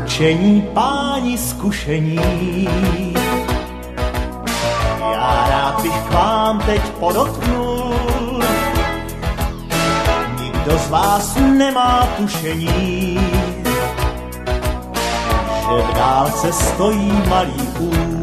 Učení páni zkušení. Já rád bych k vám teď podotknul, nikdo z vás nemá tušení, že v dálce stojí malý kůl.